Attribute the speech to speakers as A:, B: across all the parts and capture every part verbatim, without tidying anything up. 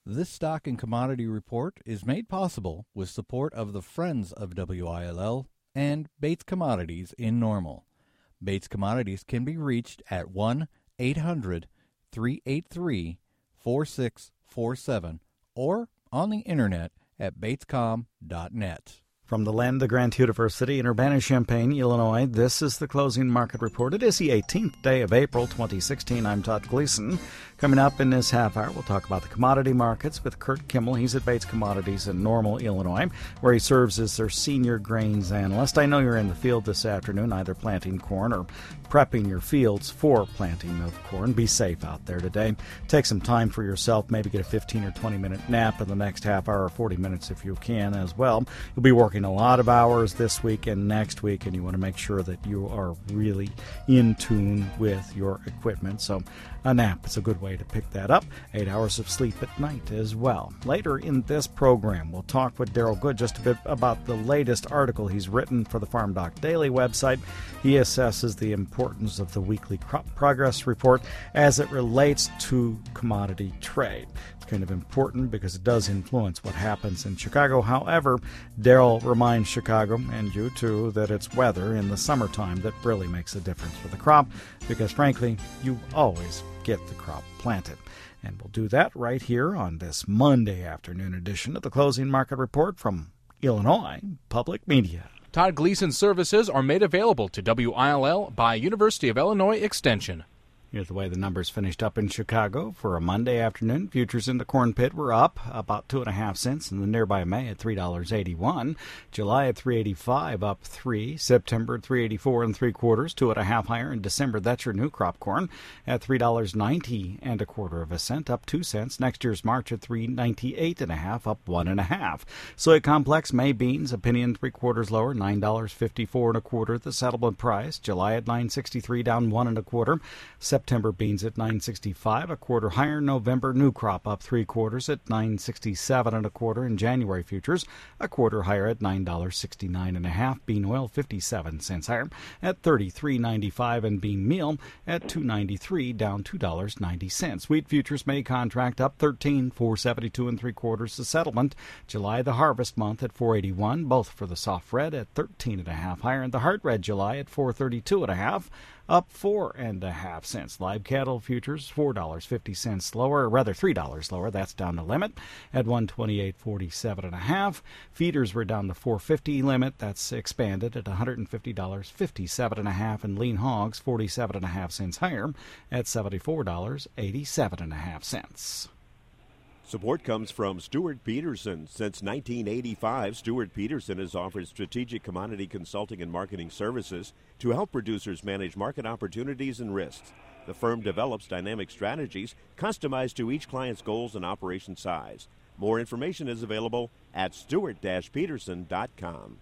A: This stock and commodity report is made possible with support of the Friends of W I L L and Bates Commodities in Normal. Bates Commodities can be reached at one eight hundred three eight three four six four seven or on the internet at batescom dot net.
B: From the land of Grant University in Urbana-Champaign, Illinois, this is the Closing Market Report. It is the eighteenth day of April, twenty sixteen. I'm Todd Gleason. Coming up in this half hour, we'll talk about the commodity markets with Kurt Kimmel. He's at Bates Commodities in Normal, Illinois, where he serves as their senior grains analyst. I know you're in the field this afternoon, either planting corn or prepping your fields for planting of corn. Be safe out there today. Take some time for yourself. Maybe get a fifteen or twenty minute nap in the next half hour or forty minutes if you can as well. You'll be working a lot of hours this week and next week, and you want to make sure that you are really in tune with your equipment. So a nap is a good way to pick that up. Eight hours of sleep at night as well. Later in this program, we'll talk with Daryl Good just a bit about the latest article he's written for the Farm Doc Daily website. He assesses the importance of the weekly crop progress report as it relates to commodity trade. It's kind of important because it does influence what happens in Chicago. However, Daryl reminds Chicago, and you too, that it's weather in the summertime that really makes a difference for the crop, because frankly, you always get the crop planted. And we'll do that right here on this Monday afternoon edition of the Closing Market Report from Illinois Public Media.
C: Todd Gleason services are made available to W I L L by University of Illinois Extension.
B: Here's the way the numbers finished up in Chicago for a Monday afternoon. Futures in the corn pit were up about two and a half cents in the nearby May at three dollars and eighty-one. July at three eighty-five, up three. September at three eighty-four and three quarters, two and a half higher. In December, that's your new crop corn at three dollars and ninety and a quarter of a cent, up two cents. Next year's March at three ninety-eight and a half, up one and a half. Soy complex May beans a penny and three quarters lower, nine dollars and fifty-four and a quarter. The settlement price. July at nine sixty-three, down one and a quarter. September beans at nine sixty-five, a quarter higher. November new crop up three quarters at nine sixty-seven and a quarter. In January futures, a quarter higher at nine dollars and sixty-nine and a half. Bean oil fifty-seven cents higher at thirty-three ninety-five, and bean meal at two ninety-three, down two dollars and ninety cents. Wheat futures May contract up thirteen, four seventy-two and three quarters. The settlement. July the harvest month at four eighty-one, both for the soft red at thirteen and a half higher, and the hard red July at four thirty-two and a half. Up four and a half cents. Live cattle futures four dollars and fifty cents lower, or rather three dollars lower. That's down the limit at one twenty-eight forty-seven and a half. Feeders were down the four fifty limit. That's expanded at one hundred fifty dollars and fifty-seven and a half. And lean hogs forty-seven and a half cents higher at seventy-four dollars and eighty-seven and a half cents.
D: Support comes from Stuart Peterson. Since nineteen eighty-five, Stuart Peterson has offered strategic commodity consulting and marketing services to help producers manage market opportunities and risks. The firm develops dynamic strategies customized to each client's goals and operation size. More information is available at stewart dash peterson dot com.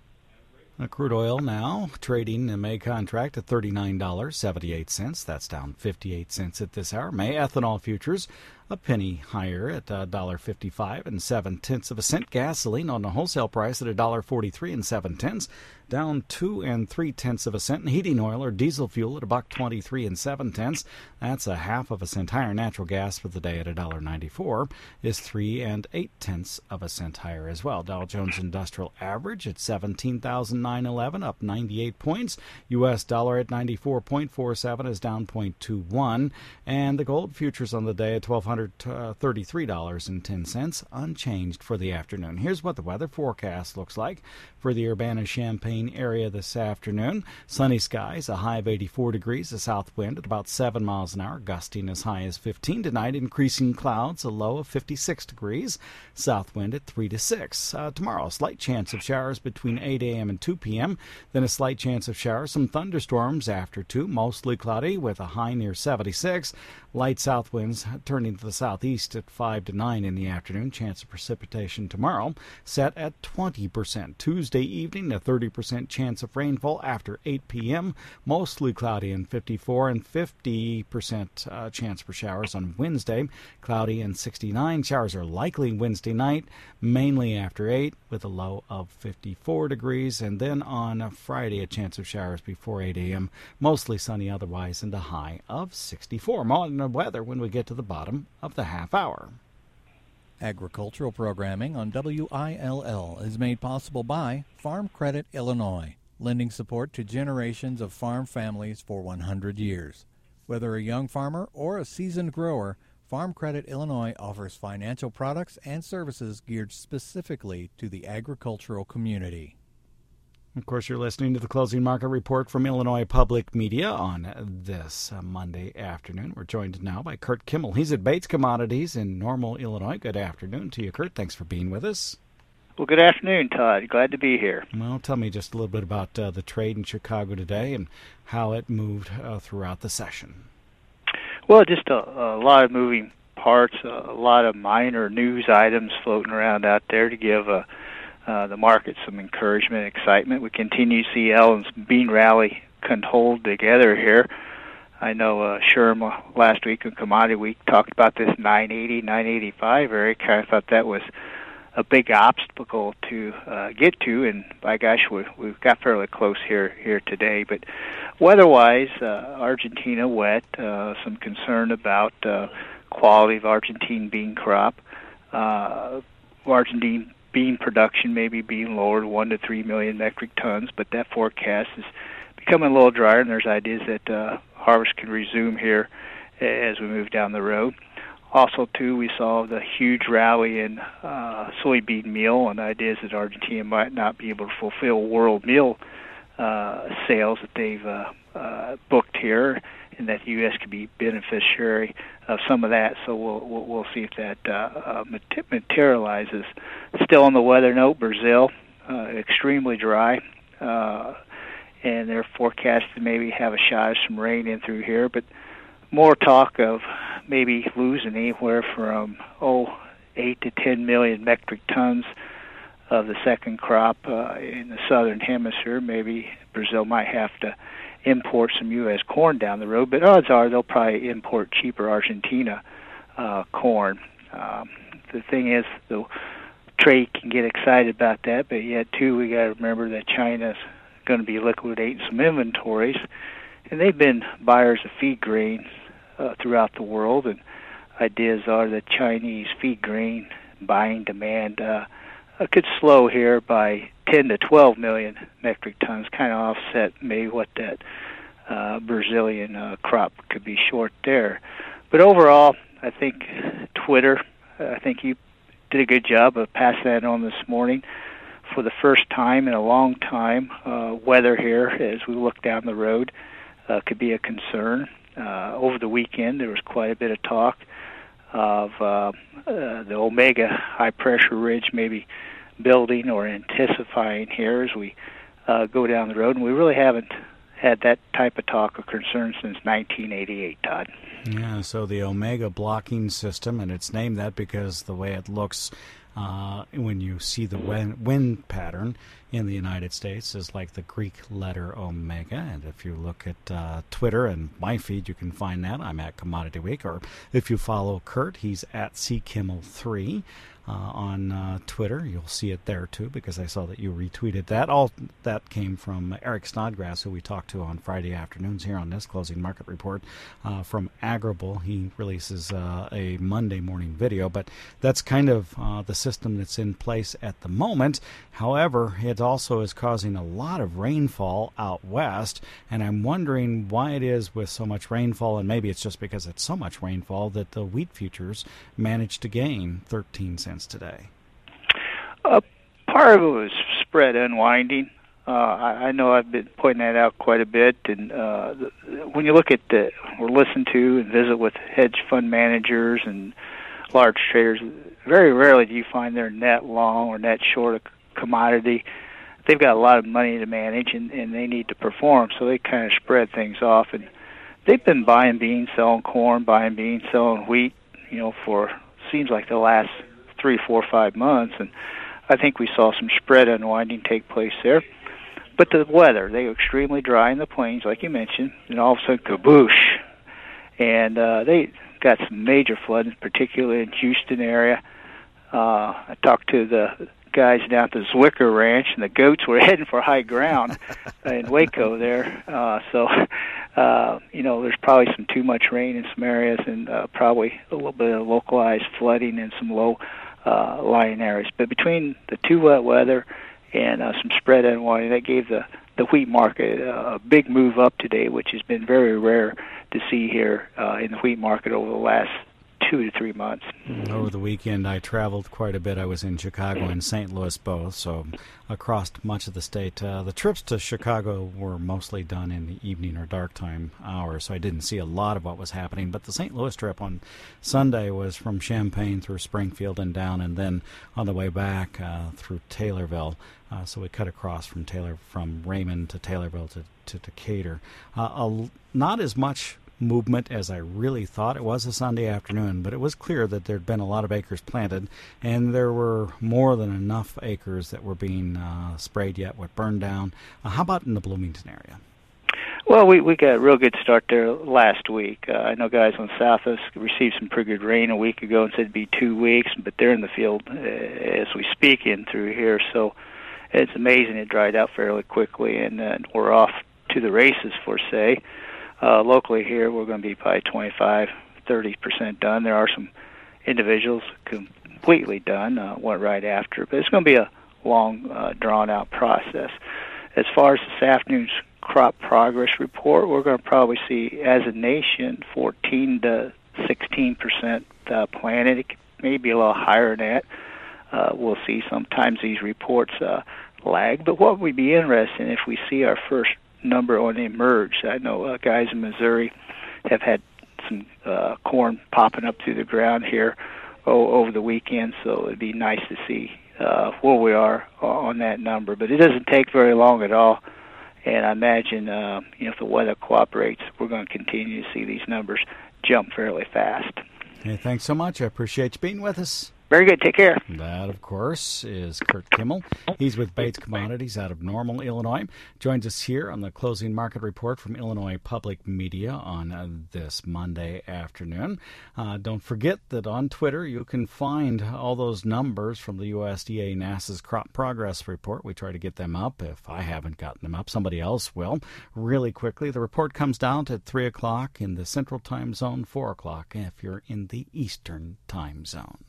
B: Crude oil now trading the May contract at thirty-nine dollars and seventy-eight cents. That's down fifty-eight cents at this hour. May ethanol futures a penny higher at one dollar and fifty-five and seven tenths of a cent. Gasoline on the wholesale price at one dollar and forty-three and seven tenths, down two and three tenths of a cent. And heating oil or diesel fuel at a buck twenty-three and seven tenths. That's a half of a cent higher. Natural gas for the day at one dollar and ninety-four is three and eight tenths of a cent higher as well. Dow Jones Industrial Average at seventeen thousand nine hundred eleven, up ninety-eight points. U S dollar at ninety-four point four seven is down zero point two one, and the gold futures on the day at twelve thirty-three dollars and ten cents, unchanged for the afternoon. Here's what the weather forecast looks like for the Urbana-Champaign area this afternoon. Sunny skies, a high of eighty-four degrees, a south wind at about seven miles an hour, gusting as high as fifteen tonight. Increasing clouds, a low of fifty-six degrees, south wind at three to six. Uh, tomorrow, a slight chance of showers between eight a.m. and two p.m., then a slight chance of showers, some thunderstorms after two, mostly cloudy with a high near seventy-six. Light south winds turning to the southeast at five to nine in the afternoon. Chance of precipitation tomorrow set at twenty percent. Tuesday evening, a thirty percent chance of rainfall after eight p.m. Mostly cloudy and fifty-four, and fifty percent uh, chance for showers on Wednesday. Cloudy and sixty-nine. Showers are likely Wednesday night, mainly after eight, with a low of fifty-four degrees. And then on Friday, a chance of showers before eight a.m. Mostly sunny otherwise, and a high of sixty-four. More on the weather when we get to the bottom of the half hour.
A: Agricultural programming on W I L L is made possible by Farm Credit Illinois, lending support to generations of farm families for one hundred years. Whether a young farmer or a seasoned grower, Farm Credit Illinois offers financial products and services geared specifically to the agricultural community.
B: Of course, you're listening to the Closing Market Report from Illinois Public Media on this uh, Monday afternoon. We're joined now by Kurt Kimmel. He's at Bates Commodities in Normal, Illinois. Good afternoon to you, Kurt. Thanks for being with us.
E: Well, good afternoon, Todd. Glad to be here.
B: Well, tell me just a little bit about uh, the trade in Chicago today and how it moved uh, throughout the session.
E: Well, just a, a lot of moving parts, a, a lot of minor news items floating around out there to give a Uh, the market some encouragement, excitement. We continue to see Ellen's bean rally can hold together here. I know uh, Sherm last week on Commodity Week talked about this nine eighty, nine eighty-five area. Kind of thought that was a big obstacle to uh, get to, and by gosh, we, we've got fairly close here here today. But weather-wise, uh, Argentina wet, uh, some concern about uh, quality of Argentine bean crop. Uh, Argentine bean production maybe being lowered one to three million metric tons, but that forecast is becoming a little drier, and there's ideas that uh, harvest can resume here as we move down the road. Also, too, we saw the huge rally in uh, soybean meal, and ideas that Argentina might not be able to fulfill world meal uh, sales that they've uh, uh, booked here, and that the U S could be beneficiary of some of that. So we'll we'll, we'll see if that uh, uh, materializes. Still on the weather note, Brazil, uh, extremely dry, uh, and they're forecast to maybe have a shot of some rain in through here, but more talk of maybe losing anywhere from oh eight to ten million metric tons of the second crop uh, in the southern hemisphere. Maybe Brazil might have to import some U S corn down the road, but odds are they'll probably import cheaper Argentina uh, corn. Um, the thing is, the trade can get excited about that, but yet too we got to remember that China's going to be liquidating some inventories, and they've been buyers of feed grains uh, throughout the world, and ideas are that Chinese feed grain buying demand uh, uh, could slow here by ten to twelve million metric tons, kind of offset maybe what that uh, Brazilian uh, crop could be short there. But overall, I think Twitter, I think you did a good job of passing that on this morning. For the first time in a long time, uh, weather here, as we look down the road, uh, could be a concern. Uh, over the weekend, there was quite a bit of talk of uh, uh, the Omega high-pressure ridge maybe building or intensifying here as we uh, go down the road, and we really haven't had that type of talk or concern since nineteen eighty-eight, Todd.
B: Yeah, so the Omega blocking system, and it's named that because the way it looks uh, when you see the wind, wind pattern in the United States is like the Greek letter Omega. And if you look at uh, Twitter and my feed, you can find that. I'm at Commodity Week. Or if you follow Kurt, he's at C Kimmel three. Uh, on uh, Twitter. You'll see it there, too, because I saw that you retweeted that. All that came from Eric Snodgrass, who we talked to on Friday afternoons here on this Closing Market Report uh, from Agrible. He releases uh, a Monday morning video, but that's kind of uh, the system that's in place at the moment. However, it also is causing a lot of rainfall out west, and I'm wondering why it is with so much rainfall, and maybe it's just because it's so much rainfall that the wheat futures managed to gain thirteen cents today.
E: Uh, part of it was spread unwinding. Uh, I, I know I've been pointing that out quite a bit, and uh, the, when you look at the, or listen to and visit with hedge fund managers and large traders, very rarely do you find they're net long or net short a commodity. They've got a lot of money to manage, and, and they need to perform, so they kind of spread things off. And they've been buying beans, selling corn, buying beans, selling wheat, you know, for seems like the last three, four, five months, and I think we saw some spread unwinding take place there. But the weather, they were extremely dry in the plains, like you mentioned, and all of a sudden, kaboosh. And uh, they got some major flooding, particularly in Houston area. Uh, I talked to the guys down at the Zwicker Ranch, and the goats were heading for high ground in Waco there. Uh, so, uh, you know, there's probably some too much rain in some areas, and uh, probably a little bit of localized flooding and some low uh, lying areas. But between the too wet weather and uh, some spread unwinding, that gave the, the wheat market uh, a big move up today, which has been very rare to see here uh, in the wheat market over the last two to three months.
B: Over the weekend, I traveled quite a bit. I was in Chicago and Saint Louis both, so across much of the state. Uh, the trips to Chicago were mostly done in the evening or dark time hours, so I didn't see a lot of what was happening. But the Saint Louis trip on Sunday was from Champaign through Springfield and down, and then on the way back uh, through Taylorville. Uh, so we cut across from Taylor, from Raymond to Taylorville to, to Decatur. Uh, a, not as much movement as I really thought it was a Sunday afternoon, but it was clear that there'd been a lot of acres planted, and there were more than enough acres that were being uh, sprayed yet with burn down. Uh, how about in the Bloomington area?
E: Well, we we got a real good start there last week. Uh, I know guys on South us received some pretty good rain a week ago and said it'd be two weeks, but they're in the field uh, as we speak in through here, so it's amazing it dried out fairly quickly, and uh, we're off to the races for, say. Uh, locally here, we're going to be probably twenty-five, thirty percent done. There are some individuals completely done, uh, went right after, but it's going to be a long, uh, drawn-out process. As far as this afternoon's crop progress report, we're going to probably see, as a nation, fourteen to sixteen percent uh, planted. It may be a little higher than that. Uh, we'll see sometimes these reports uh, lag, but what would be interesting if we see our first number on emerge. I know uh, guys in Missouri have had some uh, corn popping up through the ground here oh, over the weekend, so it'd be nice to see uh, where we are on that number. But it doesn't take very long at all, and I imagine uh, you know, if the weather cooperates, we're going to continue to see these numbers jump fairly fast.
B: Hey, thanks so much. I appreciate you being with us.
E: Very good. Take care.
B: That, of course, is Kurt Kimmel. He's with Bates Commodities out of Normal, Illinois. Joins us here on the Closing Market Report from Illinois Public Media on uh, this Monday afternoon. Uh, don't forget that on Twitter you can find all those numbers from the U S D A NASA's Crop Progress Report. We try to get them up. If I haven't gotten them up, somebody else will. Really quickly, the report comes down at three o'clock in the Central Time Zone, four o'clock if you're in the Eastern Time Zone.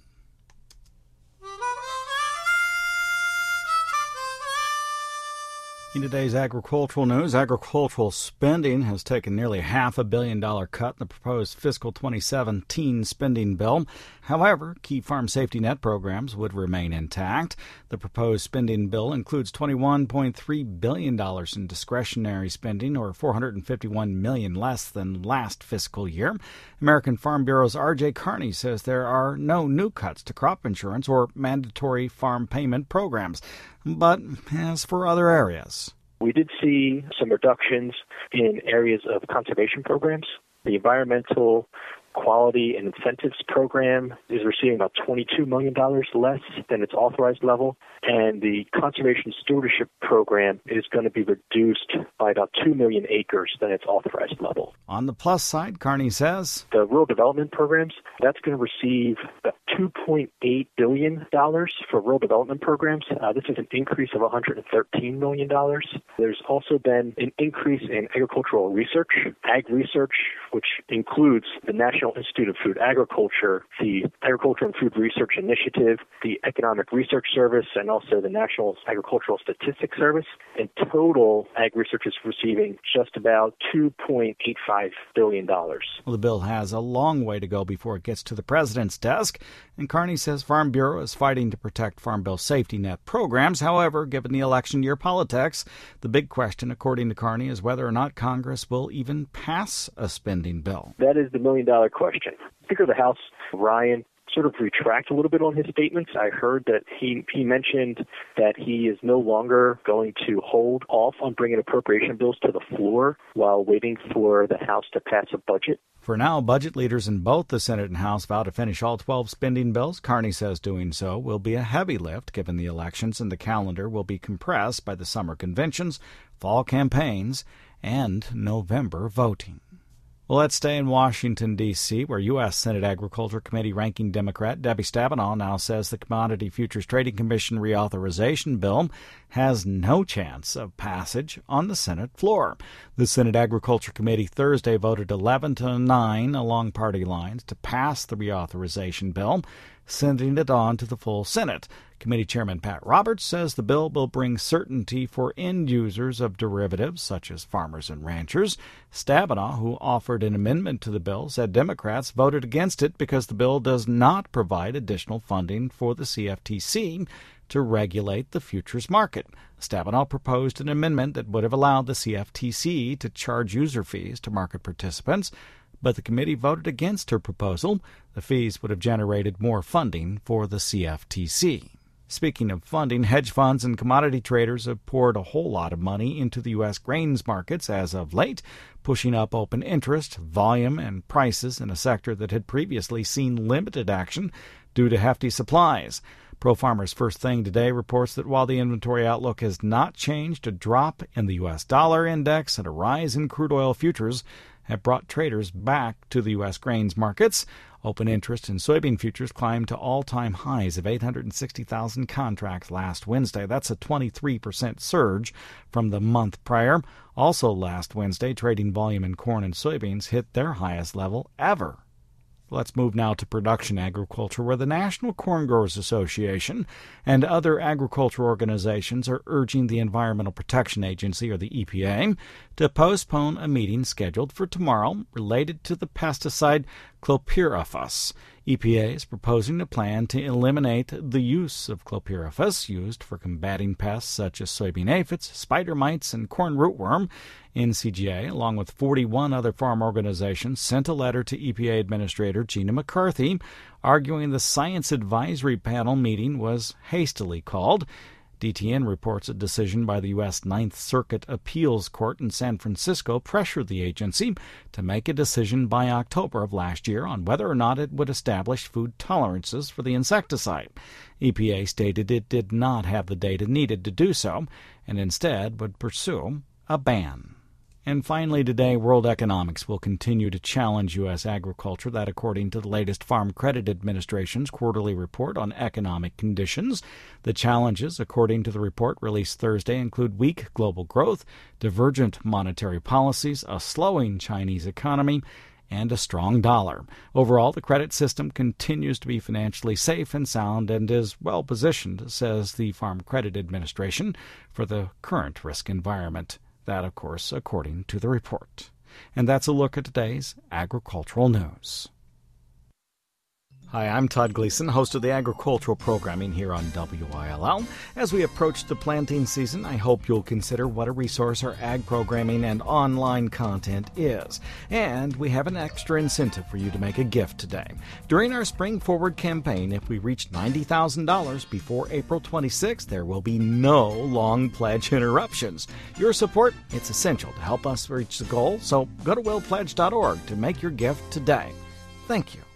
B: In today's agricultural news, agricultural spending has taken nearly half a billion dollar cut in the proposed fiscal twenty seventeen spending bill. However, key farm safety net programs would remain intact. The proposed spending bill includes twenty-one point three billion dollars in discretionary spending, or four hundred fifty-one million dollars less than last fiscal year. American Farm Bureau's R J Carney says there are no new cuts to crop insurance or mandatory farm payment programs. But as for other areas,
F: we did see some reductions in areas of conservation programs. The environmental quality and incentives program is receiving about twenty-two million dollars less than its authorized level, and the conservation stewardship program is going to be reduced by about two million acres than its authorized level.
B: On the plus side, Carney says
F: the rural development programs, that's going to receive about two point eight billion dollars for rural development programs. Uh, this is an increase of one hundred thirteen million dollars. There's also been an increase in agricultural research, ag research, which includes the National Institute of Food Agriculture, the Agriculture and Food Research Initiative, the Economic Research Service, and also the National Agricultural Statistics Service. In total, ag research is receiving just about two point eight five billion dollars.
B: Well, the bill has a long way to go before it gets to the president's desk, and Carney says Farm Bureau is fighting to protect Farm Bill safety net programs. However, given the election year politics, the big question, according to Carney, is whether or not Congress will even pass a spending bill.
F: That is the million-dollar question. Speaker of the House, Ryan, sort of retract a little bit on his statements. I heard that he, he mentioned that he is no longer going to hold off on bringing appropriation bills to the floor while waiting for the House to pass a budget.
B: For now, budget leaders in both the Senate and House vow to finish all twelve spending bills. Carney says doing so will be a heavy lift given the elections, and the calendar will be compressed by the summer conventions, fall campaigns, and November voting. Well, let's stay in Washington, D C, where U S. Senate Agriculture Committee ranking Democrat Debbie Stabenow now says the Commodity Futures Trading Commission reauthorization bill has no chance of passage on the Senate floor. The Senate Agriculture Committee Thursday voted eleven to nine along party lines to pass the reauthorization bill. sending it on to the full Senate. Committee Chairman Pat Roberts says the bill will bring certainty for end users of derivatives, such as farmers and ranchers. Stabenow, who offered an amendment to the bill, said Democrats voted against it because the bill does not provide additional funding for the C F T C to regulate the futures market. Stabenow proposed an amendment that would have allowed the C F T C to charge user fees to market participants, but the committee voted against her proposal. The fees would have generated more funding for the C F T C. Speaking of funding, hedge funds and commodity traders have poured a whole lot of money into the U S grains markets as of late, pushing up open interest, volume, and prices in a sector that had previously seen limited action due to hefty supplies. ProFarmers First Thing today reports that while the inventory outlook has not changed, a drop in the U S dollar index and a rise in crude oil futures have brought traders back to the U S grains markets. Open interest in soybean futures climbed to all-time highs of eight hundred sixty thousand contracts last Wednesday. That's a twenty-three percent surge from the month prior. Also last Wednesday, trading volume in corn and soybeans hit their highest level ever. Let's move now to production agriculture, where the National Corn Growers Association and other agriculture organizations are urging the Environmental Protection Agency, or the E P A, to postpone a meeting scheduled for tomorrow related to the pesticide clopyrifos. E P A is proposing a plan to eliminate the use of clopyrifos, used for combating pests such as soybean aphids, spider mites, and corn rootworm. N C G A, along with forty-one other farm organizations, sent a letter to E P A Administrator Gina McCarthy, arguing the Science Advisory Panel meeting was hastily called. D T N reports a decision by the U S Ninth Circuit Appeals Court in San Francisco pressured the agency to make a decision by October of last year on whether or not it would establish food tolerances for the insecticide. E P A stated it did not have the data needed to do so and instead would pursue a ban. And finally today, world economics will continue to challenge U S agriculture. That, according to the latest Farm Credit Administration's quarterly report on economic conditions. The challenges, according to the report released Thursday, include weak global growth, divergent monetary policies, a slowing Chinese economy, and a strong dollar. Overall, the credit system continues to be financially safe and sound and is well positioned, says the Farm Credit Administration, for the current risk environment. That, of course, according to the report. And that's a look at today's agricultural news. Hi, I'm Todd Gleason, host of the agricultural programming here on W I L L. As we approach the planting season, I hope you'll consider what a resource our ag programming and online content is. And we have an extra incentive for you to make a gift today. During our Spring Forward campaign, if we reach ninety thousand dollars before April twenty-sixth, there will be no long pledge interruptions. Your support, it's essential to help us reach the goal, so go to will pledge dot org to make your gift today. Thank you.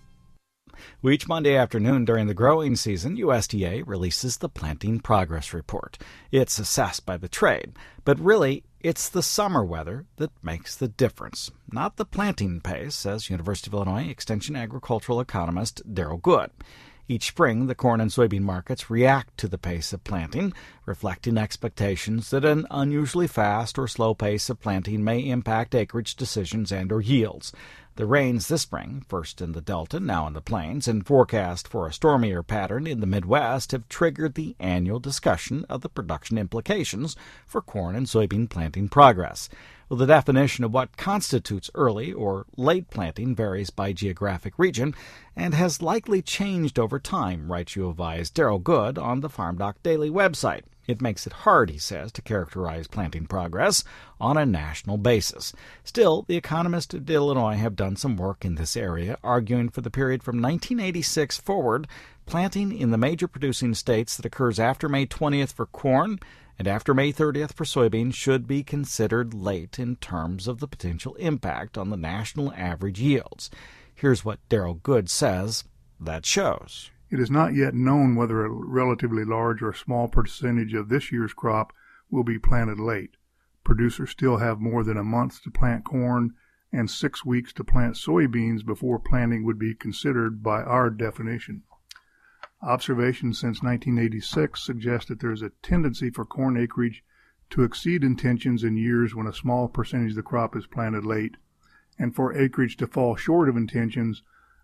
B: Each Monday afternoon during the growing season, U S D A releases the Planting Progress Report. It's assessed by the trade, but really, it's the summer weather that makes the difference, not the planting pace, says University of Illinois Extension agricultural economist Daryl Good. Each spring, the corn and soybean markets react to the pace of planting, reflecting expectations that an unusually fast or slow pace of planting may impact acreage decisions and or yields. The rains this spring, first in the Delta, now in the Plains, and forecast for a stormier pattern in the Midwest have triggered the annual discussion of the production implications for corn and soybean planting progress. Well, the definition of what constitutes early or late planting varies by geographic region and has likely changed over time, writes U of I's Daryl Good on the Farm Doc Daily website. It makes it hard, he says, to characterize planting progress on a national basis. Still, the economists of Illinois have done some work in this area, arguing for the period from nineteen eighty-six forward, planting in the major producing states that occurs after May twentieth for corn and after May thirtieth for soybeans should be considered late in terms of the potential impact on the national average yields. Here's what Daryl Good says that shows.
G: It is not yet known whether a relatively large or small percentage of this year's crop will be planted late. Producers still have more than a month to plant corn and six weeks to plant soybeans before planting would be considered by our definition. Observations since nineteen eighty-six suggest that there is a tendency for corn acreage to exceed intentions in years when a small percentage of the crop is planted late, and for acreage to fall short of intentions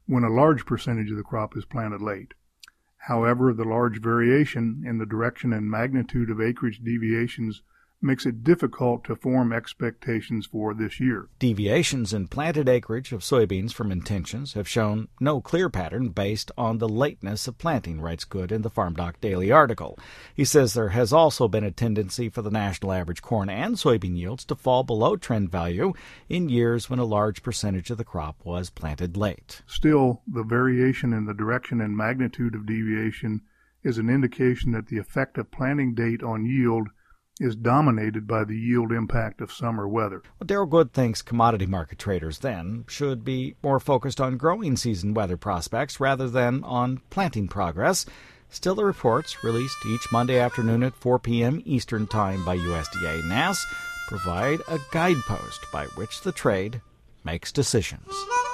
G: when a large percentage of the crop is planted late. However, the large variation in the direction and magnitude of acreage deviations makes it difficult to form expectations for this year.
B: Deviations in planted acreage of soybeans from intentions have shown no clear pattern based on the lateness of planting, writes Good in the Farm Doc Daily article. He says there has also been a tendency for the national average corn and soybean yields to fall below trend value in years when a large percentage of the crop was planted late.
G: Still, the variation in the direction and magnitude of deviation is an indication that the effect of planting date on yield is dominated by the yield impact of summer weather.
B: Well, Daryl Good thinks commodity market traders then should be more focused on growing season weather prospects rather than on planting progress. Still, the reports, released each Monday afternoon at four p.m. Eastern Time by U S D A N A S, provide a guidepost by which the trade makes decisions.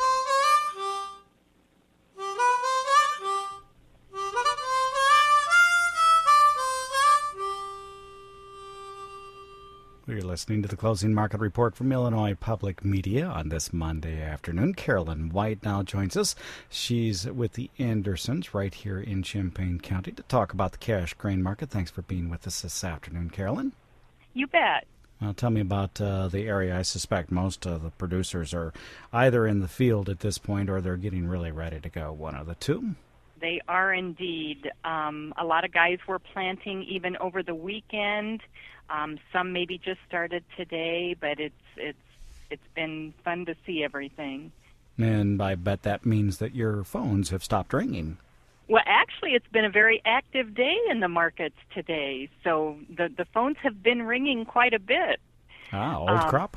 B: We're listening to the Closing Market Report from Illinois Public Media on this Monday afternoon. Carolyn White now joins us. She's with the Andersons right here in Champaign County to talk about the cash grain market. Thanks for being with us this afternoon, Carolyn.
H: You bet.
B: Well, tell me about uh, the area. I suspect most of the producers are either in the field at this point or they're getting really ready to go. One of the two.
H: They are indeed. Um, a lot of guys were planting even over the weekend. Um, some maybe just started today, but it's it's it's been fun to see everything.
B: And I bet that means that your phones have stopped ringing.
H: Well, actually, it's been a very active day in the markets today. So the the phones have been ringing quite a bit.
B: Ah, old
H: um,
B: crop?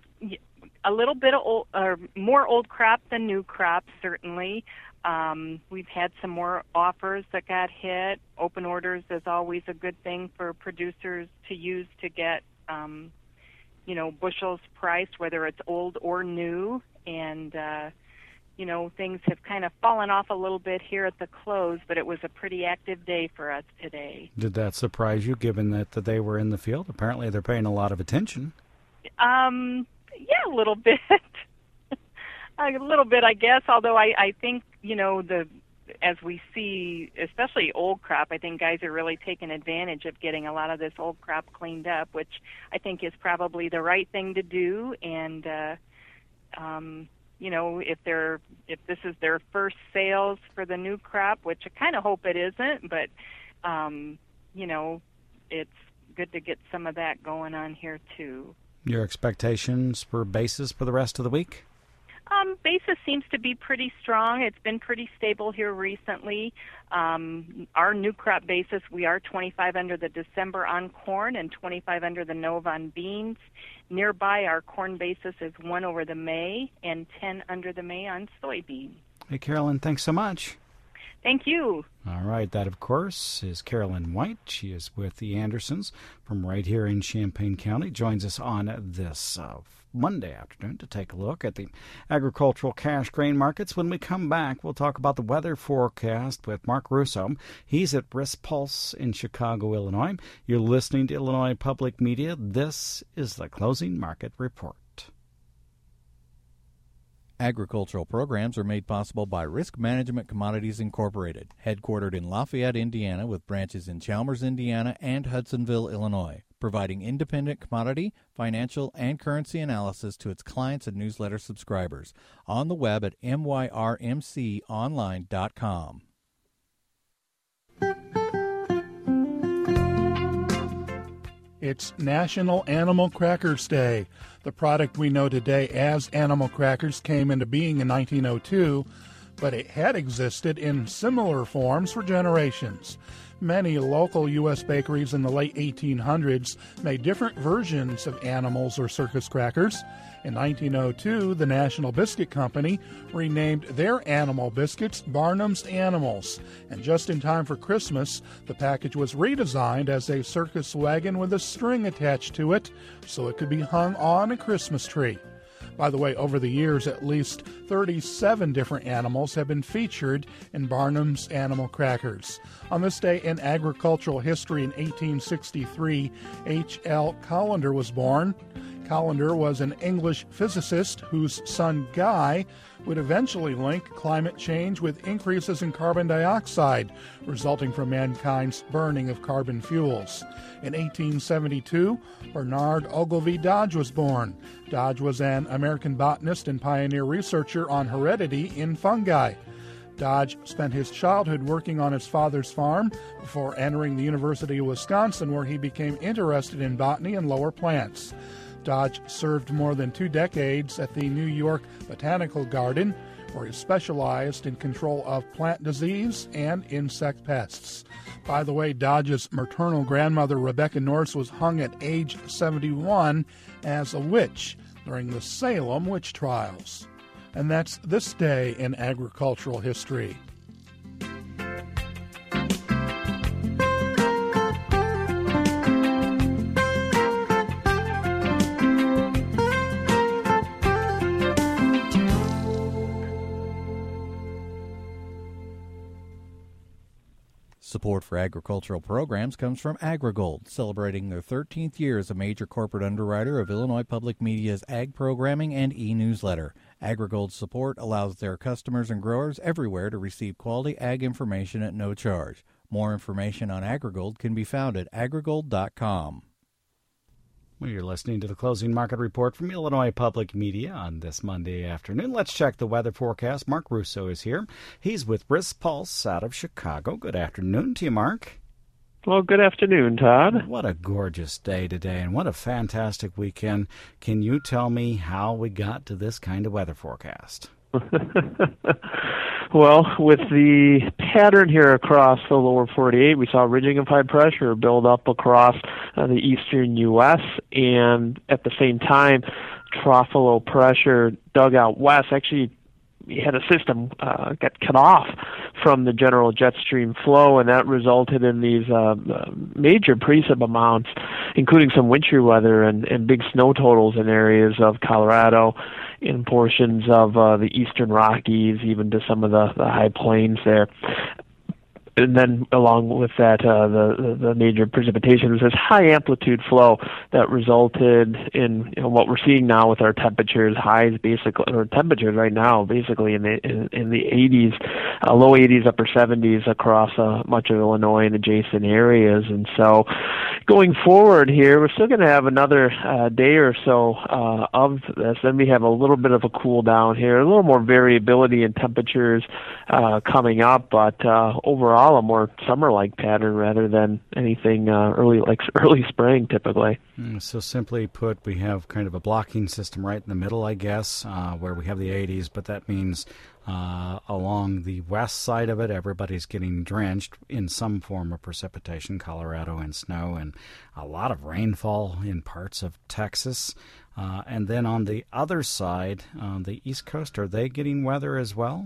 H: A little bit of old, or more old crop than new crop, certainly. Um, we've had some more offers that got hit. Open orders is always a good thing for producers to use to get, um, you know, bushels priced, whether it's old or new. And, uh, you know, things have kind of fallen off a little bit here at the close, but it was a pretty active day for us today.
B: Did that surprise you, given that, that they were in the field? Apparently they're paying a lot of attention.
H: Um, yeah, a little bit. A little bit, I guess, although I, I think, you know, the as we see, especially old crop, I think guys are really taking advantage of getting a lot of this old crop cleaned up, which I think is probably the right thing to do. And, uh, um, you know, if they're if this is their first sales for the new crop, which I kind of hope it isn't, but, um, you know, it's good to get some of that going on here, too.
B: Your expectations for basis for the rest of the week?
H: Um, basis seems to be pretty strong. It's been pretty stable here recently. Um, our new crop basis, we are twenty-five under the December on corn and twenty-five under the Nova on beans. Nearby, our corn basis is one over the May and ten under the May on soybean.
B: Hey, Carolyn, thanks so much.
H: Thank you.
B: All right, that, of course, is Carolyn White. She is with the Andersons from right here in Champaign County. Joins us on this uh, Monday afternoon to take a look at the agricultural cash grain markets. When we come back, we'll talk about the weather forecast with Mark Russo. He's at Risk Pulse in Chicago, Illinois. You're listening to Illinois Public Media. This is the Closing Market Report.
A: Agricultural programs are made possible by Risk Management Commodities Incorporated, headquartered in Lafayette, Indiana, with branches in Chalmers, Indiana, and Hudsonville, Illinois, providing independent commodity, financial, and currency analysis to its clients and newsletter subscribers. On the web at m y r m c online dot com.
I: It's National Animal Crackers Day. The product we know today as animal crackers came into being in nineteen oh two, but it had existed in similar forms for generations. Many local U S bakeries in the late eighteen hundreds made different versions of animals or circus crackers. In nineteen oh two, the National Biscuit Company renamed their animal biscuits Barnum's Animals. And just in time for Christmas, the package was redesigned as a circus wagon with a string attached to it so it could be hung on a Christmas tree. By the way, over the years, at least thirty-seven different animals have been featured in Barnum's Animal Crackers. On this day in agricultural history in eighteen sixty-three, H L Collender was born. Callender was an English physicist whose son Guy would eventually link climate change with increases in carbon dioxide resulting from mankind's burning of carbon fuels. In eighteen seventy-two, Bernard Ogilvy Dodge was born. Dodge was an American botanist and pioneer researcher on heredity in fungi. Dodge spent his childhood working on his father's farm before entering the University of Wisconsin, where he became interested in botany and lower plants. Dodge served more than two decades at the New York Botanical Garden, where he specialized in control of plant disease and insect pests. By the way, Dodge's maternal grandmother, Rebecca Norse, was hung at age seventy-one as a witch during the Salem witch trials. And that's this day in agricultural history.
A: Support for agricultural programs comes from AgriGold, celebrating their thirteenth year as a major corporate underwriter of Illinois Public Media's ag programming and e-newsletter. AgriGold's support allows their customers and growers everywhere to receive quality ag information at no charge. More information on AgriGold can be found at agrigold dot com.
B: Well, you're listening to the Closing Market Report from Illinois Public Media on this Monday afternoon. Let's check the weather forecast. Mark Russo is here. He's with Risk Pulse out of Chicago. Good afternoon to you, Mark.
J: Well, good afternoon, Todd.
B: What a gorgeous day today, and what a fantastic weekend. Can you tell me how we got to this kind of weather forecast?
J: Well, with the pattern here across the lower forty-eight, we saw ridging of high pressure build up across uh, the eastern U S, and at the same time, trough low pressure dug out west. Actually, we had a system uh, get cut off from the general jet stream flow, and that resulted in these uh, major precip amounts, including some wind shear weather and, and big snow totals in areas of Colorado, in portions of uh, the eastern Rockies, even to some of the, the high plains there. And then along with that, uh, the, the major precipitation was this high amplitude flow that resulted in, you know, what we're seeing now with our temperatures, highs basically, or temperatures right now basically in the in, in the eighties, uh, low eighties, upper seventies across uh, much of Illinois and adjacent areas. And so going forward here, we're still going to have another uh, day or so uh, of this. Then we have a little bit of a cool down here, a little more variability in temperatures uh, coming up, but uh, overall, a more summer-like pattern rather than anything uh, early, like early spring, typically.
B: Mm, so simply put, we have kind of a blocking system right in the middle, I guess, uh, where we have the eighties, but that means uh, along the west side of it, everybody's getting drenched in some form of precipitation, Colorado and snow, and a lot of rainfall in parts of Texas. Uh, and then on the other side, on the East Coast, are they getting weather as well?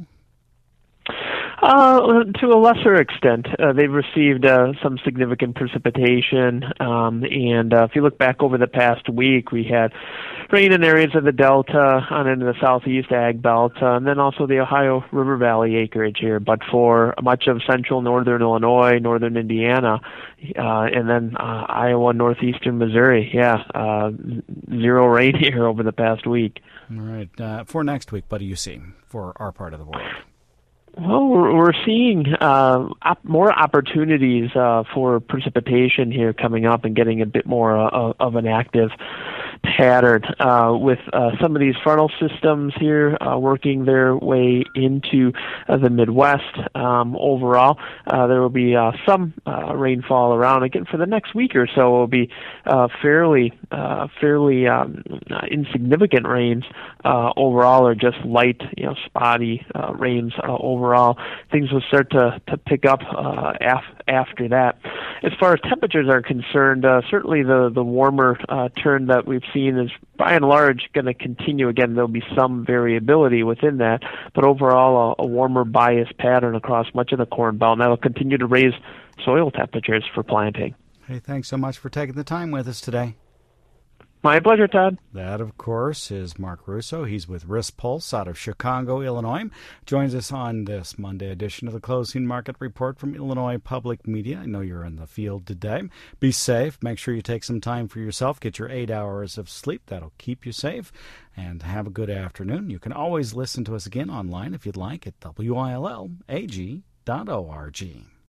J: Uh, to a lesser extent, uh, they've received uh, some significant precipitation, um, and uh, if you look back over the past week, we had rain in areas of the Delta, on into the southeast ag belt, uh, and then also the Ohio River Valley acreage here. But for much of central northern Illinois, northern Indiana, uh, and then uh, Iowa, northeastern Missouri, yeah, uh, zero rain here over the past week.
B: All right. Uh, for next week, what do you see for our part of the world?
J: Well, we're, we're seeing uh, op- more opportunities uh, for precipitation here coming up and getting a bit more uh, of an active pattern uh, with uh, some of these frontal systems here uh, working their way into uh, the Midwest. Um, overall, uh, there will be uh, some uh, rainfall around. Again, for the next week or so, it will be uh, fairly, uh, fairly um, insignificant rains uh, overall, or just light, you know, spotty uh, rains uh, overall. Things will start to, to pick up uh, af- after that. As far as temperatures are concerned, uh, certainly the, the warmer uh, turn that we've seen is by and large going to continue. Again, there'll be some variability within that, but overall a, a warmer bias pattern across much of the Corn Belt, and that'll continue to raise soil temperatures for planting.
B: Hey, thanks so much for taking the time with us today.
J: My pleasure, Todd.
B: That, of course, is Mark Russo. He's with Risk Pulse out of Chicago, Illinois. Joins us on this Monday edition of the Closing Market Report from Illinois Public Media. I know you're in the field today. Be safe. Make sure you take some time for yourself. Get your eight hours of sleep. That'll keep you safe. And have a good afternoon. You can always listen to us again online if you'd like at W I L L A G dot org.